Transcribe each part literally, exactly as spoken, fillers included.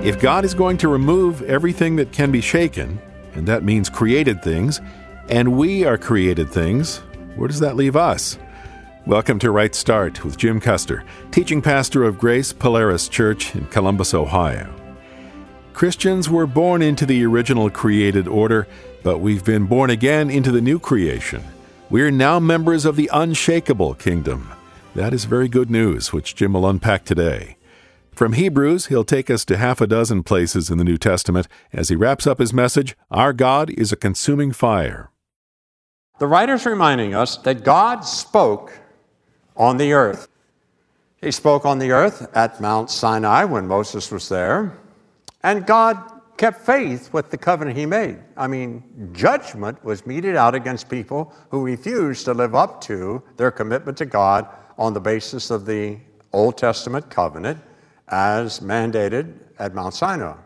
If God is going to remove everything that can be shaken, and that means created things, and we are created things, where does that leave us? Welcome to Right Start with Jim Custer, teaching pastor of Grace Polaris Church in Columbus, Ohio. Christians were born into the original created order, but we've been born again into the new creation. We are now members of the unshakable kingdom. That is very good news, which Jim will unpack today. From Hebrews, he'll take us to half a dozen places in the New Testament as he wraps up his message, Our God is a Consuming Fire. The writer's reminding us that God spoke on the earth. He spoke on the earth at Mount Sinai when Moses was there, and God kept faith with the covenant he made. I mean, judgment was meted out against people who refused to live up to their commitment to God on the basis of the Old Testament covenant as mandated at Mount Sinai.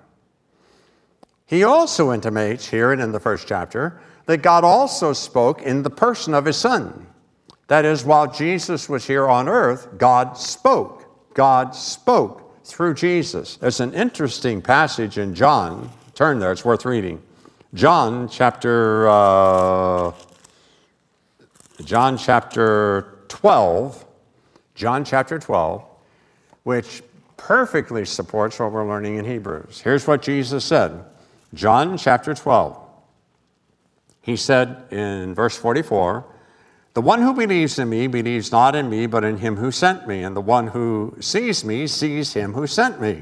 He also intimates here and in the first chapter that God also spoke in the person of his Son. That is, while Jesus was here on earth, God spoke. God spoke through Jesus. There's an interesting passage in John. Turn there, it's worth reading. John chapter, uh, John chapter twelve, John chapter twelve, which perfectly supports what we're learning in Hebrews. Here's what Jesus said. John chapter twelve. He said in verse forty-four, The one who believes in me believes not in me, but in him who sent me. And the one who sees me sees him who sent me.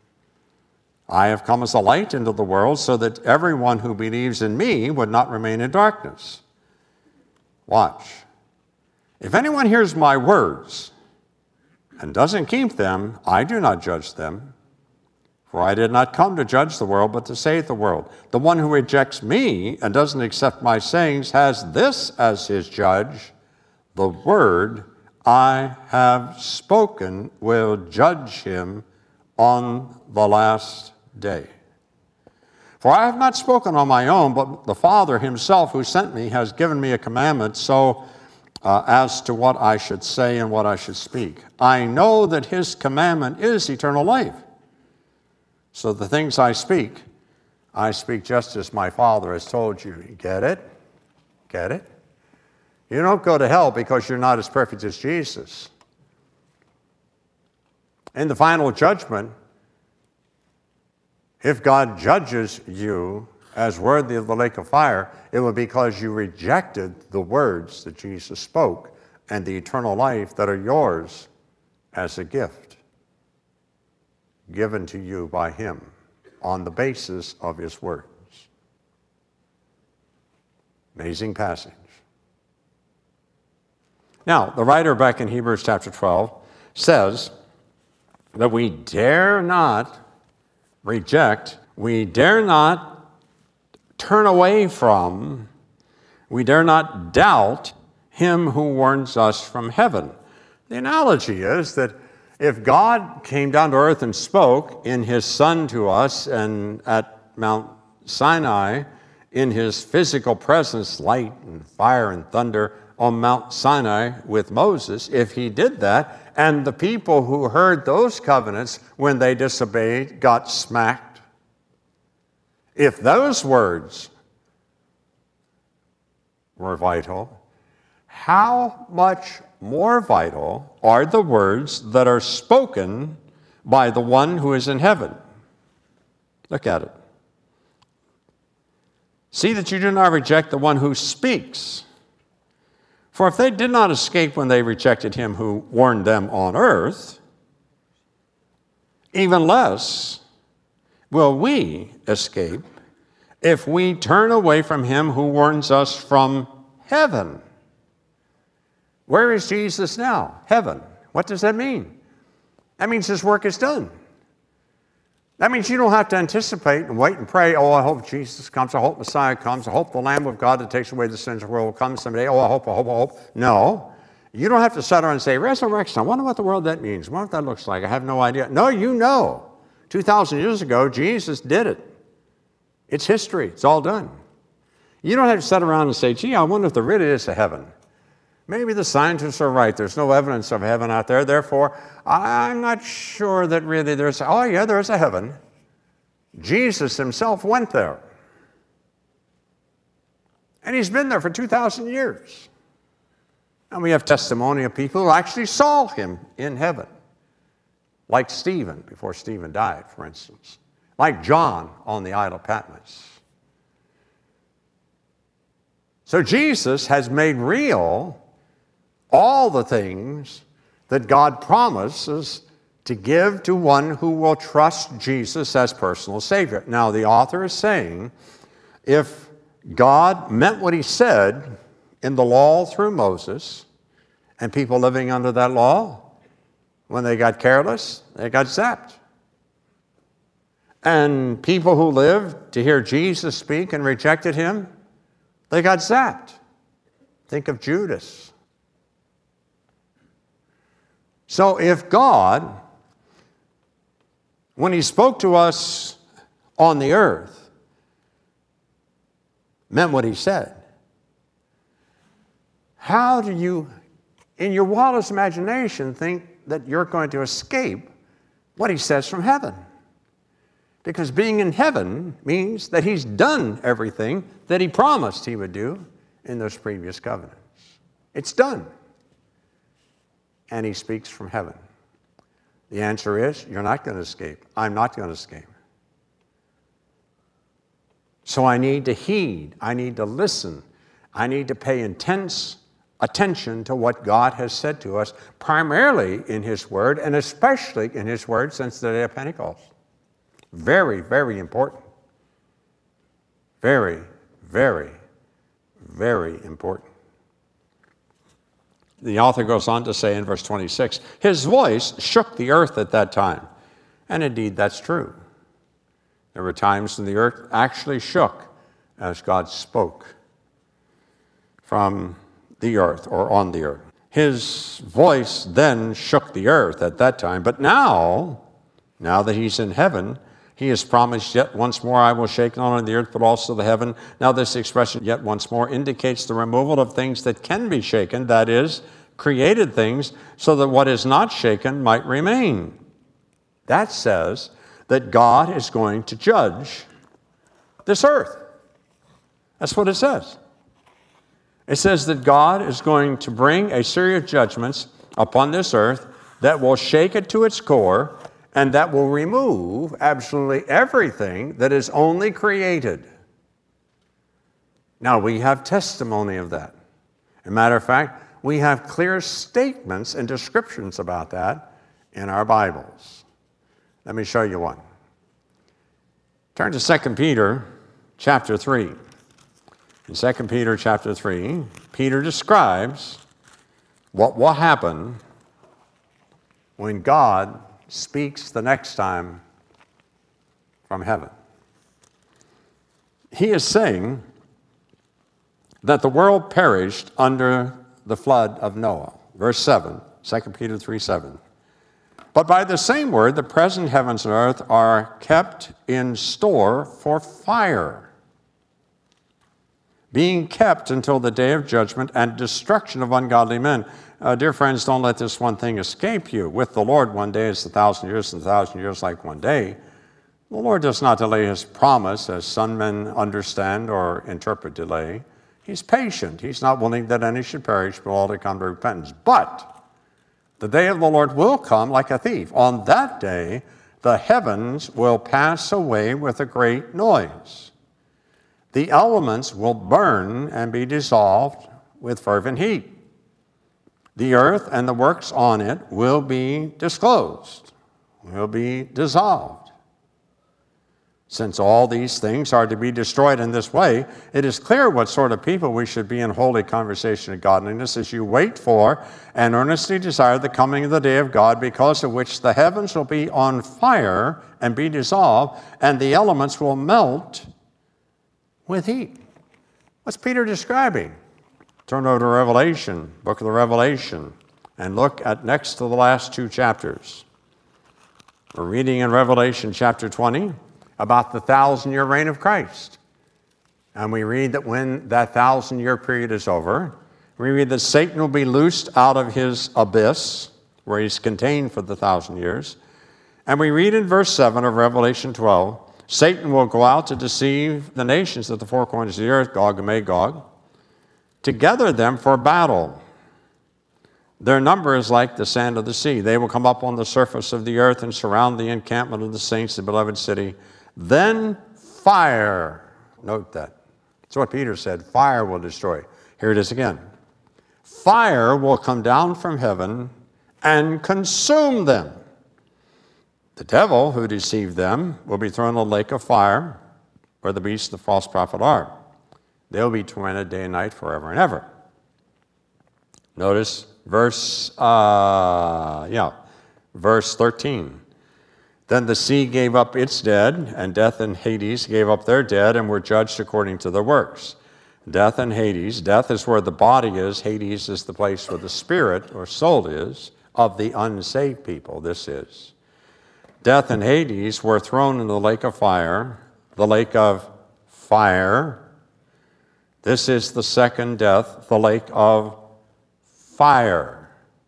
I have come as a light into the world so that everyone who believes in me would not remain in darkness. Watch. If anyone hears my words and doesn't keep them, I do not judge them. For I did not come to judge the world, but to save the world. The one who rejects me and doesn't accept my sayings has this as his judge. The word I have spoken will judge him on the last day. For I have not spoken on my own, but the Father himself who sent me has given me a commandment so uh, as to what I should say and what I should speak. I know that his commandment is eternal life. So the things I speak, I speak just as my Father has told you. Get it? Get it? You don't go to hell because you're not as perfect as Jesus. In the final judgment, if God judges you as worthy of the lake of fire, it will be because you rejected the words that Jesus spoke and the eternal life that are yours as a gift given to you by him on the basis of his words. Amazing passage. Now, the writer back in Hebrews chapter twelve says that we dare not reject, we dare not turn away from, we dare not doubt him who warns us from heaven. The analogy is that if God came down to earth and spoke in his Son to us and at Mount Sinai in his physical presence, light and fire and thunder on Mount Sinai with Moses, if he did that, and the people who heard those covenants when they disobeyed got smacked, if those words were vital, how much more vital are the words that are spoken by the one who is in heaven? Look at it. See that you do not reject the one who speaks. For if they did not escape when they rejected him who warned them on earth, even less will we escape if we turn away from him who warns us from heaven. Where is Jesus now? Heaven. What does that mean? That means his work is done. That means you don't have to anticipate and wait and pray, oh, I hope Jesus comes, I hope Messiah comes, I hope the Lamb of God that takes away the sins of the world will come someday, oh, I hope, I hope, I hope. No. You don't have to sit around and say, resurrection, I wonder what the world that means, I wonder what that looks like, I have no idea. No, you know. two thousand years ago, Jesus did it. It's history. It's all done. You don't have to sit around and say, gee, I wonder if there really is a heaven. Maybe the scientists are right. There's no evidence of heaven out there. Therefore, I'm not sure that really there's, oh yeah, there's a heaven. Jesus himself went there. And he's been there for two thousand years. And we have testimony of people who actually saw him in heaven. Like Stephen, before Stephen died, for instance. Like John on the Isle of Patmos. So Jesus has made real all the things that God promises to give to one who will trust Jesus as personal Savior. Now, the author is saying, if God meant what he said in the law through Moses, and people living under that law, when they got careless, they got zapped. And people who lived to hear Jesus speak and rejected him, they got zapped. Think of Judas. So if God, when he spoke to us on the earth, meant what he said, how do you, in your wildest imagination, think that you're going to escape what he says from heaven? Because being in heaven means that he's done everything that he promised he would do in those previous covenants. It's done. And he speaks from heaven. The answer is, you're not going to escape. I'm not going to escape. So I need to heed. I need to listen. I need to pay intense attention to what God has said to us, primarily in his word, and especially in his word since the day of Pentecost. Very, very important. Very, very, very important. The author goes on to say in verse twenty-six, his voice shook the earth at that time. And indeed, that's true. There were times when the earth actually shook as God spoke from the earth or on the earth. His voice then shook the earth at that time. But now, now that he's in heaven, he has promised, yet once more I will shake not only the earth but also the heaven. Now this expression, yet once more, indicates the removal of things that can be shaken, that is, created things, so that what is not shaken might remain. That says that God is going to judge this earth. That's what it says. It says that God is going to bring a series of judgments upon this earth that will shake it to its core, and that will remove absolutely everything that is only created. Now, we have testimony of that. As a matter of fact, we have clear statements and descriptions about that in our Bibles. Let me show you one. Turn to Second Peter chapter three. In Second Peter chapter three, Peter describes what will happen when God speaks the next time from heaven. He is saying that the world perished under the flood of Noah. Verse seven, Second Peter three seven. But by the same word, the present heavens and earth are kept in store for fire, being kept until the day of judgment and destruction of ungodly men. Uh, dear friends, don't let this one thing escape you. With the Lord, one day is a thousand years, and a thousand years like one day. The Lord does not delay his promise, as some men understand or interpret delay. He's patient. He's not willing that any should perish, but all to come to repentance. But the day of the Lord will come like a thief. On that day, the heavens will pass away with a great noise. The elements will burn and be dissolved with fervent heat. The earth and the works on it will be disclosed, will be dissolved. Since all these things are to be destroyed in this way, it is clear what sort of people we should be in holy conversation and godliness as you wait for and earnestly desire the coming of the day of God, because of which the heavens will be on fire and be dissolved, and the elements will melt with heat. What's Peter describing? Turn over to Revelation, book of the Revelation, and look at next to the last two chapters. We're reading in Revelation chapter twenty about the thousand-year reign of Christ. And we read that when that thousand-year period is over, we read that Satan will be loosed out of his abyss, where he's contained for the thousand years. And we read in verse seven of Revelation twelve, Satan will go out to deceive the nations at the four corners of the earth, Gog and Magog, to gather them for battle. Their number is like the sand of the sea. They will come up on the surface of the earth and surround the encampment of the saints, the beloved city. Then fire, note that. That's what Peter said, fire will destroy. Here it is again. Fire will come down from heaven and consume them. The devil who deceived them will be thrown in the lake of fire, where the beast and the false prophet are. They'll be tormented day and night forever and ever. Notice verse, uh, yeah, verse thirteen. Then the sea gave up its dead, and death and Hades gave up their dead, and were judged according to their works. Death and Hades, death is where the body is, Hades is the place where the spirit or soul is of the unsaved people, this is. Death and Hades were thrown in the lake of fire, the lake of fire. This is the second death, the lake of fire.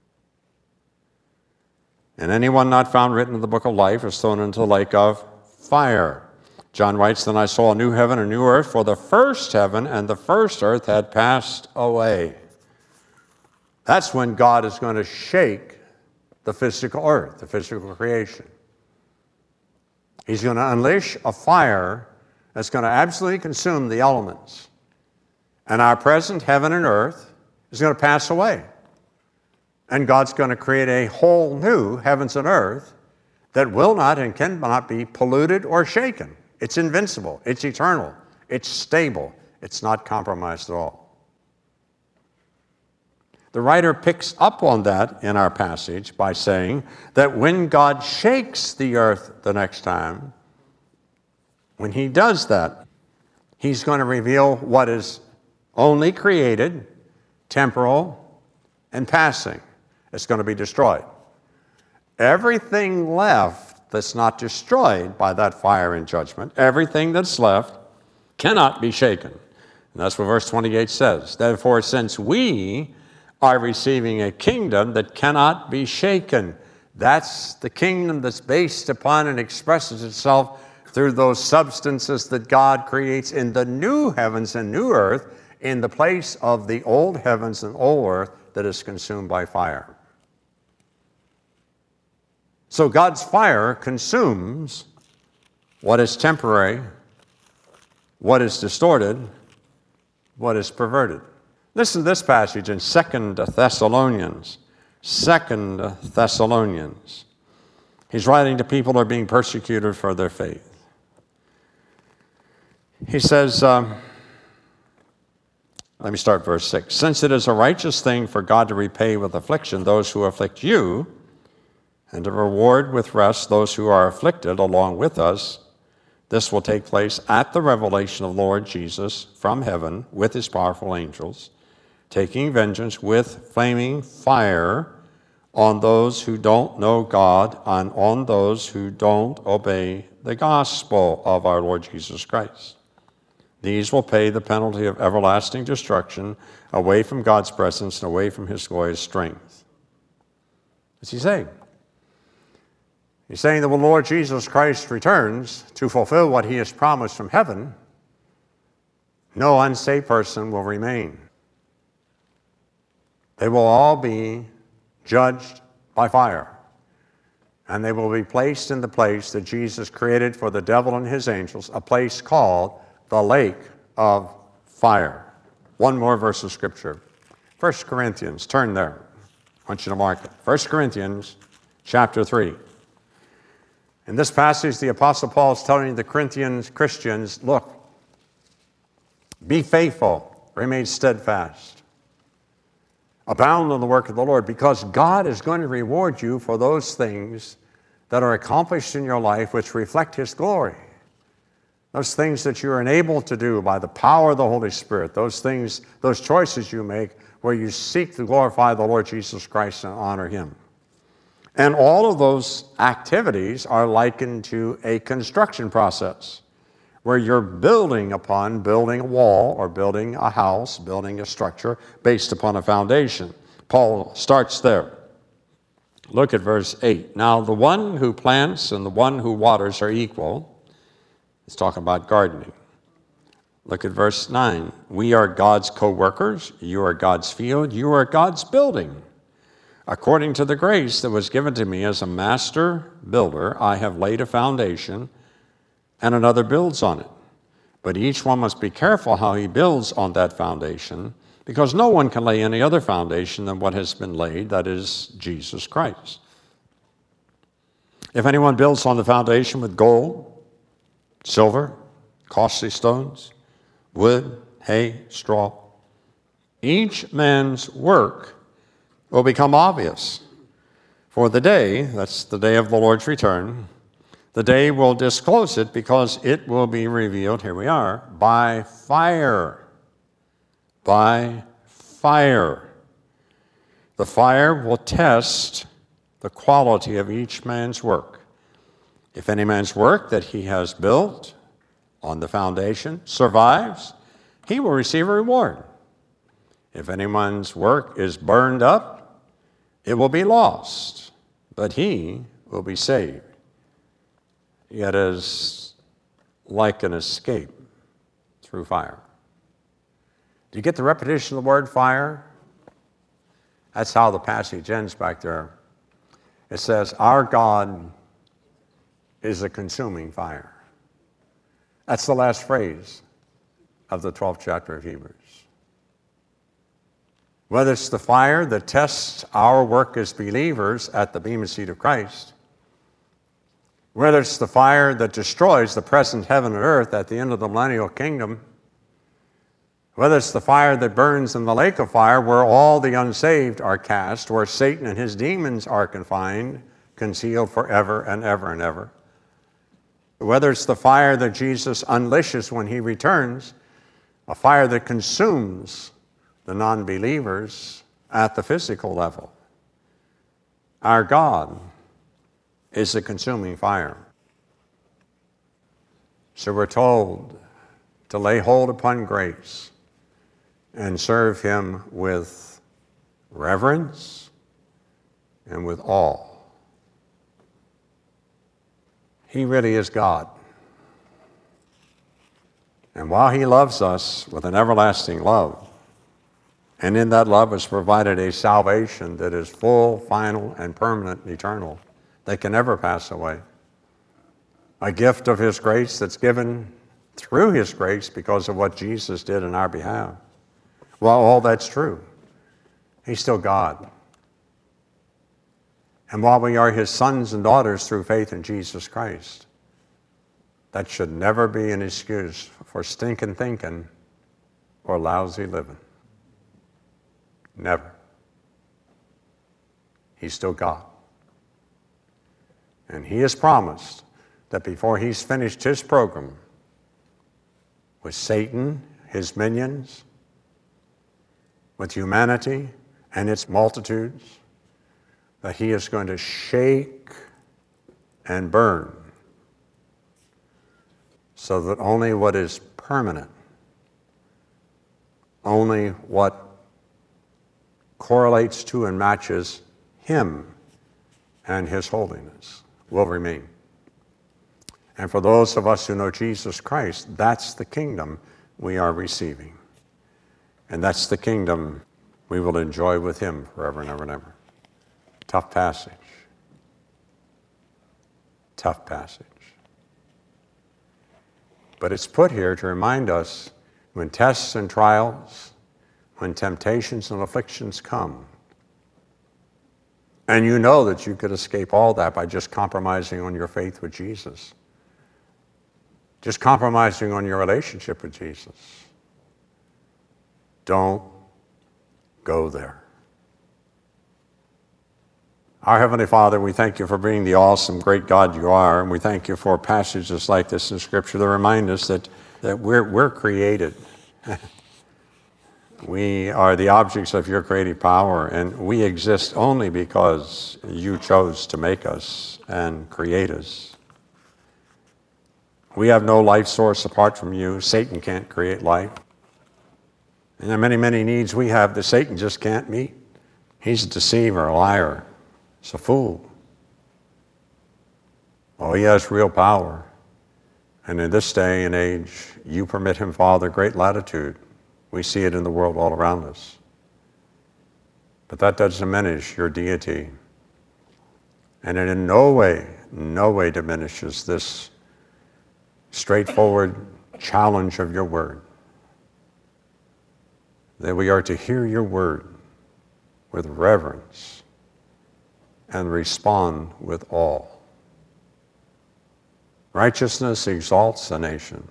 And anyone not found written in the book of life is thrown into the lake of fire. John writes, Then I saw a new heaven and a new earth, for the first heaven and the first earth had passed away. That's when God is going to shake the physical earth, the physical creation. He's going to unleash a fire that's going to absolutely consume the elements. And our present heaven and earth is going to pass away. And God's going to create a whole new heavens and earth that will not and cannot be polluted or shaken. It's invincible. It's eternal. It's stable. It's not compromised at all. The writer picks up on that in our passage by saying that when God shakes the earth the next time, when he does that, he's going to reveal what is only created, temporal, and passing. It's going to be destroyed. Everything left that's not destroyed by that fire and judgment, everything that's left cannot be shaken. And that's what verse twenty-eight says. Therefore, since we are receiving a kingdom that cannot be shaken, that's the kingdom that's based upon and expresses itself through those substances that God creates in the new heavens and new earth in the place of the old heavens and old earth that is consumed by fire. So God's fire consumes what is temporary, what is distorted, what is perverted. Listen to this passage in Second Thessalonians. Second Thessalonians. He's writing to people who are being persecuted for their faith. He says, um, let me start verse six. Since it is a righteous thing for God to repay with affliction those who afflict you, and to reward with rest those who are afflicted along with us, this will take place at the revelation of Lord Jesus from heaven with his powerful angels, taking vengeance with flaming fire on those who don't know God and on those who don't obey the gospel of our Lord Jesus Christ. These will pay the penalty of everlasting destruction away from God's presence and away from his glorious strength. What's he saying? He's saying that when Lord Jesus Christ returns to fulfill what he has promised from heaven, no unsaved person will remain. They will all be judged by fire, and they will be placed in the place that Jesus created for the devil and his angels, a place called the lake of fire. One more verse of Scripture. First Corinthians, turn there. I want you to mark it. First Corinthians chapter three. In this passage, the Apostle Paul is telling the Corinthian Christians, look, be faithful, remain steadfast, abound in the work of the Lord, because God is going to reward you for those things that are accomplished in your life which reflect his glory. Those things that you are enabled to do by the power of the Holy Spirit, those things, those choices you make where you seek to glorify the Lord Jesus Christ and honor him. And all of those activities are likened to a construction process where you're building upon building a wall or building a house, building a structure based upon a foundation. Paul starts there. Look at verse eight. Now the one who plants and the one who waters are equal, It's talking about gardening. Look at verse nine. We are God's co-workers. You are God's field. You are God's building. According to the grace that was given to me as a master builder, I have laid a foundation, and another builds on it. But each one must be careful how he builds on that foundation, because no one can lay any other foundation than what has been laid, that is, Jesus Christ. If anyone builds on the foundation with gold, silver, costly stones, wood, hay, straw, each man's work will become obvious. For the day, that's the day of the Lord's return, the day will disclose it, because it will be revealed, here we are, by fire. By fire. The fire will test the quality of each man's work. If any man's work that he has built on the foundation survives, he will receive a reward. If anyone's work is burned up, it will be lost, but he will be saved. Yet is like an escape through fire. Do you get the repetition of the word fire? That's how the passage ends back there. It says, our God is a consuming fire. That's the last phrase of the twelfth chapter of Hebrews. Whether it's the fire that tests our work as believers at the bema seat of Christ, whether it's the fire that destroys the present heaven and earth at the end of the millennial kingdom, whether it's the fire that burns in the lake of fire where all the unsaved are cast, where Satan and his demons are confined, concealed forever and ever and ever, whether it's the fire that Jesus unleashes when he returns, a fire that consumes the non-believers at the physical level, our God is a consuming fire. So we're told to lay hold upon grace and serve him with reverence and with awe. He really is God. And while he loves us with an everlasting love, and in that love has provided a salvation that is full, final, and permanent and eternal, that can never pass away, a gift of his grace that's given through his grace because of what Jesus did in our behalf. While all that's true, he's still God. And while we are his sons and daughters through faith in Jesus Christ, that should never be an excuse for stinking thinking or lousy living. Never. He's still God. And he has promised that before he's finished his program with Satan, his minions, with humanity and its multitudes, that he is going to shake and burn so that only what is permanent, only what correlates to and matches him and his holiness will remain. And for those of us who know Jesus Christ, that's the kingdom we are receiving. And that's the kingdom we will enjoy with him forever and ever and ever. Tough passage. Tough passage. But it's put here to remind us when tests and trials, when temptations and afflictions come, and you know that you could escape all that by just compromising on your faith with Jesus, just compromising on your relationship with Jesus. Don't go there. Our Heavenly Father, we thank you for being the awesome, great God you are, and we thank you for passages like this in Scripture that remind us that, that we're, we're created. We are the objects of your creative power, and we exist only because you chose to make us and create us. We have no life source apart from you. Satan can't create life. And there are many, many needs we have that Satan just can't meet. He's a deceiver, a liar. He's a fool. Oh, he has real power, And in this day and age, you permit him, Father, great latitude. We see it in the world all around us. But that does diminish your deity. And it in no way, no way diminishes this straightforward challenge of your word. That we are to hear your word with reverence and respond with awe. Righteousness exalts a nation.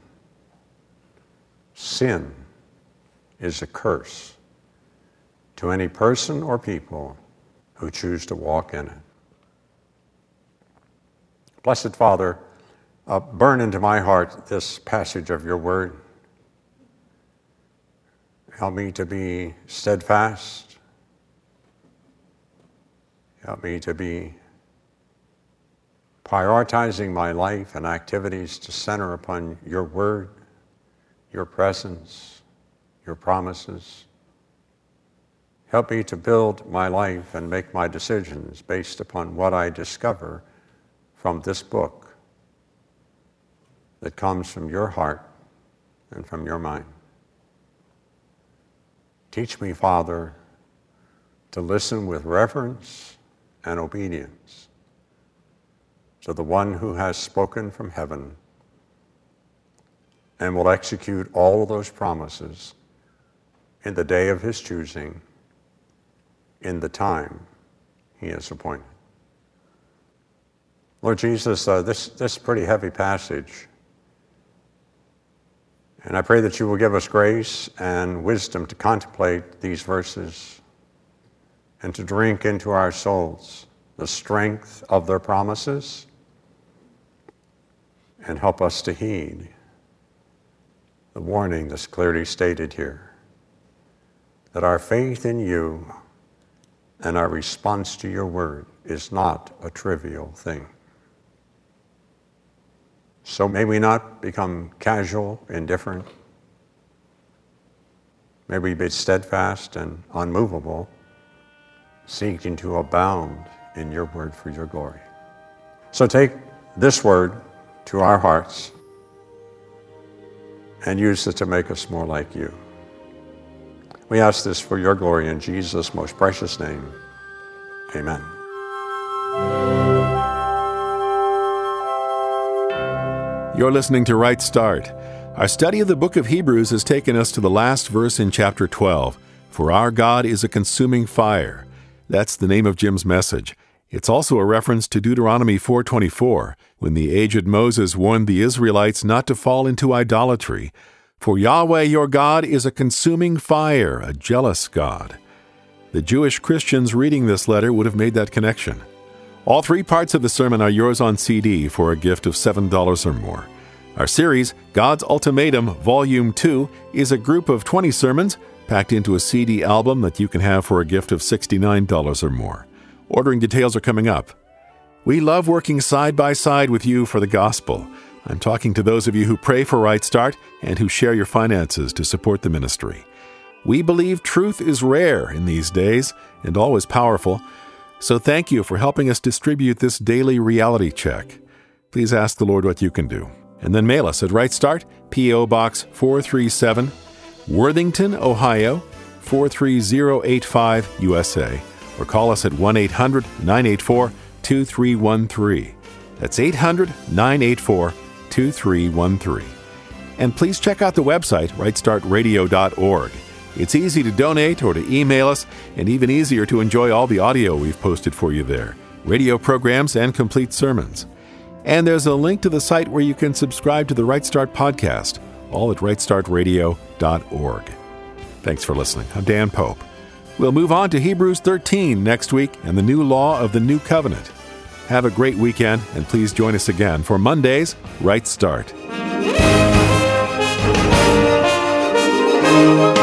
Sin is a curse to any person or people who choose to walk in it. Blessed Father, uh, burn into my heart this passage of your word. Help me to be steadfast. Help me to be prioritizing my life and activities to center upon your word, your presence, your promises. Help me to build my life and make my decisions based upon what I discover from this book that comes from your heart and from your mind. Teach me, Father, to listen with reverence and obedience to the one who has spoken from heaven and will execute all of those promises in the day of his choosing, in the time he has appointed. Lord Jesus, uh, this, this is a pretty heavy passage. And I pray that you will give us grace and wisdom to contemplate these verses and to drink into our souls the strength of their promises and help us to heed the warning that's clearly stated here, that our faith in you and our response to your word is not a trivial thing. So may we not become casual, indifferent. May we be steadfast and unmovable, seeking to abound in your word for your glory. So take this word to our hearts and use it to make us more like you. We ask this for your glory in Jesus' most precious name. Amen. You're listening to Right Start. Our study of the book of Hebrews has taken us to the last verse in chapter twelve. For our God is a consuming fire. That's the name of Jim's message. It's also a reference to Deuteronomy four twenty-four, when the aged Moses warned the Israelites not to fall into idolatry. For Yahweh your God is a consuming fire, a jealous God. The Jewish Christians reading this letter would have made that connection. All three parts of the sermon are yours on C D for a gift of seven dollars or more. Our series, God's Ultimatum, Volume two, is a group of twenty sermons packed into a C D album that you can have for a gift of sixty-nine dollars or more. Ordering details are coming up. We love working side by side with you for the gospel. I'm talking to those of you who pray for Right Start and who share your finances to support the ministry. We believe truth is rare in these days and always powerful. So thank you for helping us distribute this daily reality check. Please ask the Lord what you can do. And then mail us at Right Start, P O Box four three seven, Worthington, Ohio, four three zero eight five, U S A. Or call us at one eight hundred nine eight four two three one three. That's eight hundred nine eight four two three one three. And please check out the website, right start radio dot org. It's easy to donate or to email us, and even easier to enjoy all the audio we've posted for you there, radio programs and complete sermons. And there's a link to the site where you can subscribe to the Right Start podcast, all at right start radio dot org. Thanks for listening. I'm Dan Pope. We'll move on to Hebrews thirteen next week and the new law of the new covenant. Have a great weekend, and please join us again for Monday's Right Start.